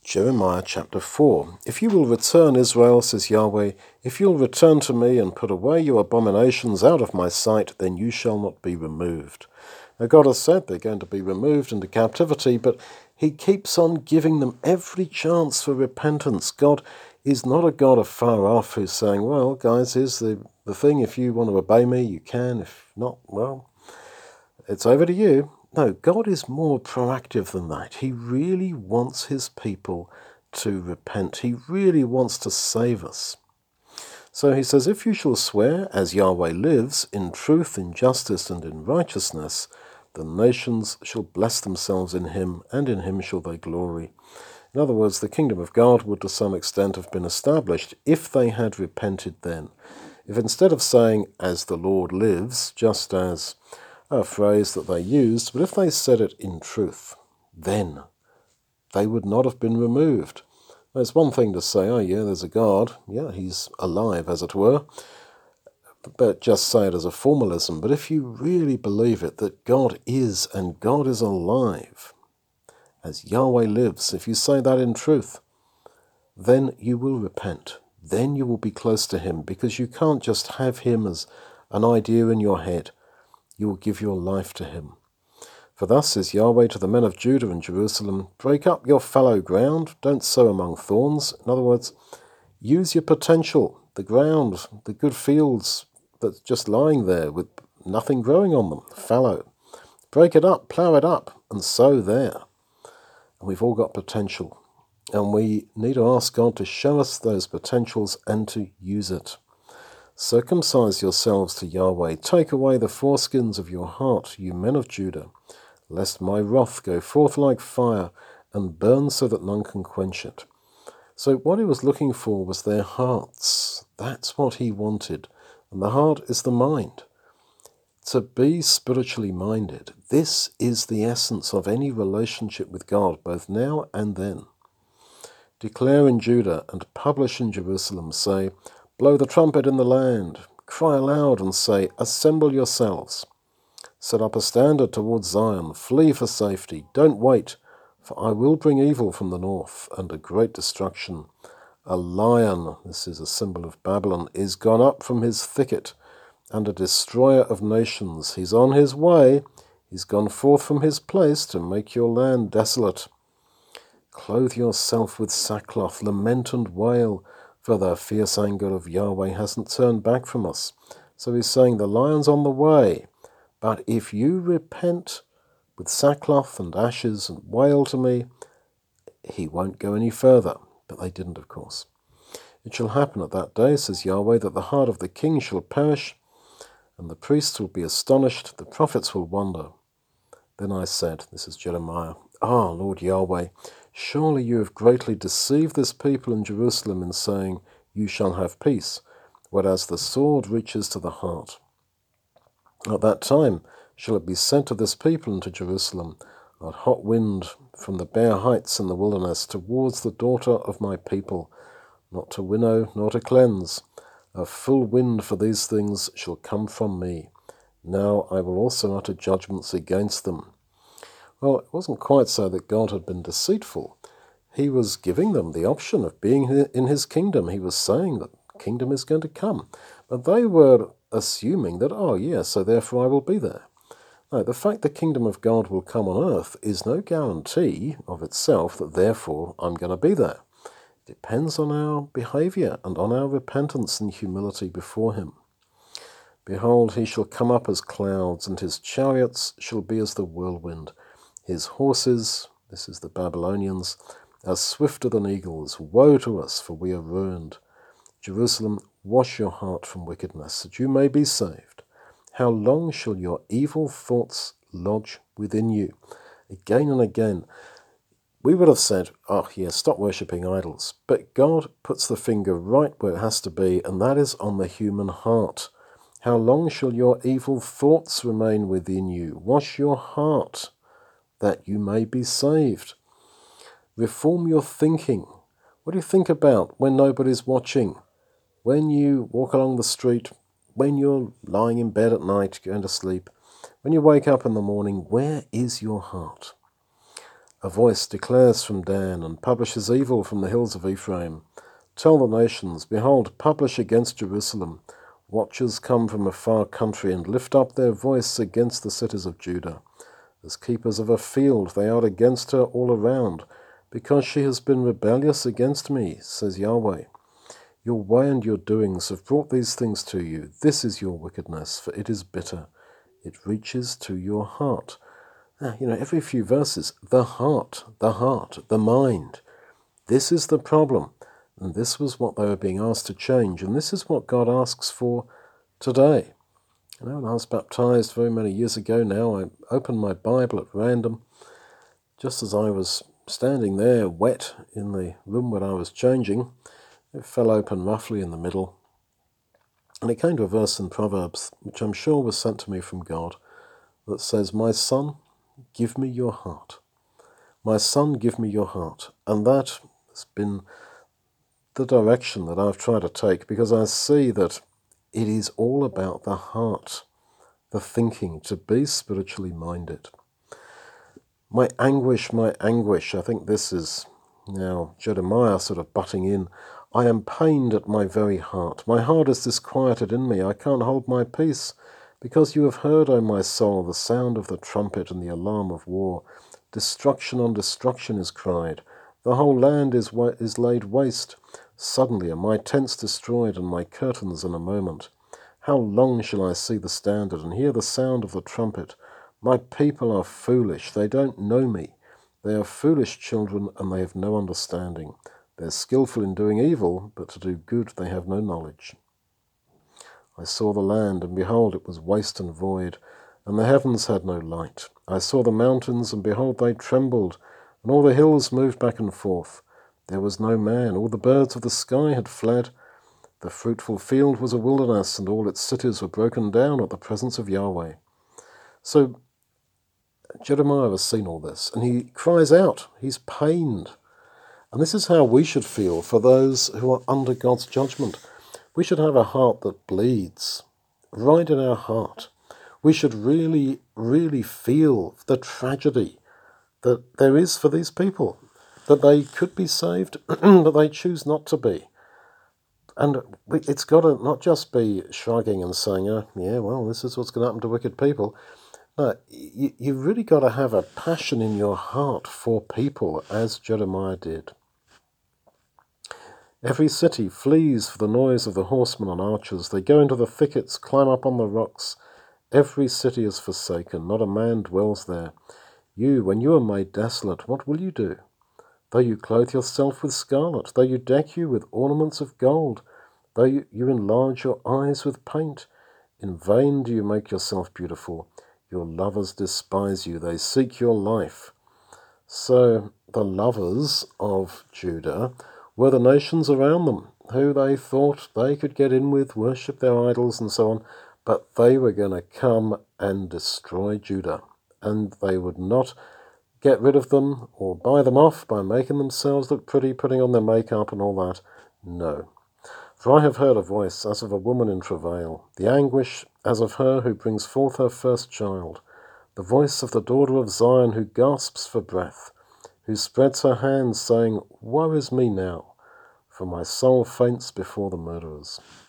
Jeremiah chapter 4. If you will return, Israel, says Yahweh, if you'll return to me and put away your abominations out of my sight, then you shall not be removed. Now God has said they're going to be removed into captivity, but he keeps on giving them every chance for repentance. God is not a God afar off who's saying, well, guys, here's the thing. If you want to obey me, you can. If not, well, it's over to you. No, God is more proactive than that. He really wants his people to repent. He really wants to save us. So he says, if you shall swear, as Yahweh lives, in truth, in justice, and in righteousness, the nations shall bless themselves in him, and in him shall they glory. In other words, the kingdom of God would to some extent have been established if they had repented then. If instead of saying, as the Lord lives, just as a phrase that they used, but if they said it in truth, then they would not have been removed. There's one thing to say, oh yeah, there's a God, yeah, he's alive, as it were, but just say it as a formalism. But if you really believe it, that God is, and God is alive, as Yahweh lives, if you say that in truth, then you will repent. Then you will be close to him, because you can't just have him as an idea in your head. You will give your life to him. For thus says Yahweh to the men of Judah and Jerusalem, break up your fallow ground, don't sow among thorns. In other words, use your potential, the ground, the good fields that's just lying there with nothing growing on them, fallow. Break it up, plough it up, and sow there. And we've all got potential, and we need to ask God to show us those potentials and to use it. Circumcise yourselves to Yahweh. Take away the foreskins of your heart, you men of Judah, lest my wrath go forth like fire and burn so that none can quench it. So what he was looking for was their hearts. That's what he wanted. And the heart is the mind. To be spiritually minded, this is the essence of any relationship with God, both now and then. Declare in Judah and publish in Jerusalem, say, blow the trumpet in the land, cry aloud and say, assemble yourselves. Set up a standard towards Zion, flee for safety, don't wait, for I will bring evil from the north and a great destruction. A lion, this is a symbol of Babylon, is gone up from his thicket, and a destroyer of nations. He's on his way, he's gone forth from his place to make your land desolate. Clothe yourself with sackcloth, lament and wail, for the fierce anger of Yahweh hasn't turned back from us. So he's saying the lion's on the way, but if you repent with sackcloth and ashes and wail to me, he won't go any further. But they didn't, of course. It shall happen at that day, says Yahweh, that the heart of the king shall perish, and the priests will be astonished, the prophets will wonder. Then I said, this is Jeremiah, ah, Lord Yahweh, surely you have greatly deceived this people in Jerusalem in saying, you shall have peace, whereas the sword reaches to the heart. At that time shall it be said to this people and to Jerusalem, a hot wind from the bare heights in the wilderness towards the daughter of my people, not to winnow nor to cleanse. A full wind for these things shall come from me. Now I will also utter judgments against them. Well, it wasn't quite so that God had been deceitful. He was giving them the option of being in his kingdom. He was saying that the kingdom is going to come. But they were assuming that, oh yeah, so therefore I will be there. No, the fact the kingdom of God will come on earth is no guarantee of itself that therefore I'm going to be there. It depends on our behavior and on our repentance and humility before him. Behold, he shall come up as clouds, and his chariots shall be as the whirlwind. His horses, this is the Babylonians, are swifter than eagles. Woe to us, for we are ruined. Jerusalem, wash your heart from wickedness, that you may be saved. How long shall your evil thoughts lodge within you? Again and again, we would have said, oh yeah, stop worshipping idols. But God puts the finger right where it has to be, and that is on the human heart. How long shall your evil thoughts remain within you? Wash your heart, that you may be saved. Reform your thinking. What do you think about when nobody's watching? When you walk along the street, when you're lying in bed at night, going to sleep, when you wake up in the morning, where is your heart? A voice declares from Dan, and publishes evil from the hills of Ephraim. Tell the nations, behold, publish against Jerusalem. Watchers come from a far country, and lift up their voice against the cities of Judah. As keepers of a field, they are against her all around, because she has been rebellious against me, says Yahweh. Your way and your doings have brought these things to you. This is your wickedness, for it is bitter. It reaches to your heart. Every few verses, the heart, the mind. This is the problem. And this was what they were being asked to change. And this is what God asks for today. When I was baptized very many years ago now, I opened my Bible at random, just as I was standing there wet in the room where I was changing. It fell open roughly in the middle. And it came to a verse in Proverbs, which I'm sure was sent to me from God, that says, "My son, give me your heart. My son, give me your heart." And that has been the direction that I've tried to take, because I see that it is all about the heart, the thinking, to be spiritually minded. My anguish, I think this is now Jeremiah sort of butting in. I am pained at my very heart. My heart is disquieted in me. I can't hold my peace. Because you have heard, O my soul, the sound of the trumpet and the alarm of war. Destruction on destruction is cried. The whole land is laid waste. Suddenly are my tents destroyed and my curtains in a moment. How long shall I see the standard and hear the sound of the trumpet? My people are foolish. They don't know me. They are foolish children, and they have no understanding. They are skillful in doing evil, but to do good they have no knowledge. I saw the land, and behold, it was waste and void, and the heavens had no light. I saw the mountains, and behold, they trembled, and all the hills moved back and forth. There was no man. All the birds of the sky had fled. The fruitful field was a wilderness, and all its cities were broken down at the presence of Yahweh. So Jeremiah has seen all this, and he cries out. He's pained. And this is how we should feel for those who are under God's judgment. We should have a heart that bleeds, right in our heart. We should really, really feel the tragedy that there is for these people, that they could be saved, but they choose not to be. And it's got to not just be shrugging and saying, yeah, well, this is what's going to happen to wicked people. No, you've really got to have a passion in your heart for people, as Jeremiah did. Every city flees for the noise of the horsemen and archers. They go into the thickets, climb up on the rocks. Every city is forsaken, not a man dwells there. You, when you are made desolate, what will you do? Though you clothe yourself with scarlet, though you deck you with ornaments of gold, though you enlarge your eyes with paint, in vain do you make yourself beautiful. Your lovers despise you, they seek your life. So the lovers of Judah were the nations around them, who they thought they could get in with, worship their idols and so on, but they were going to come and destroy Judah, and they would not get rid of them or buy them off by making themselves look pretty, putting on their makeup and all that. No. For I have heard a voice as of a woman in travail, the anguish as of her who brings forth her first child, the voice of the daughter of Zion who gasps for breath, who spreads her hands, saying, Woe is me now, for my soul faints before the murderers.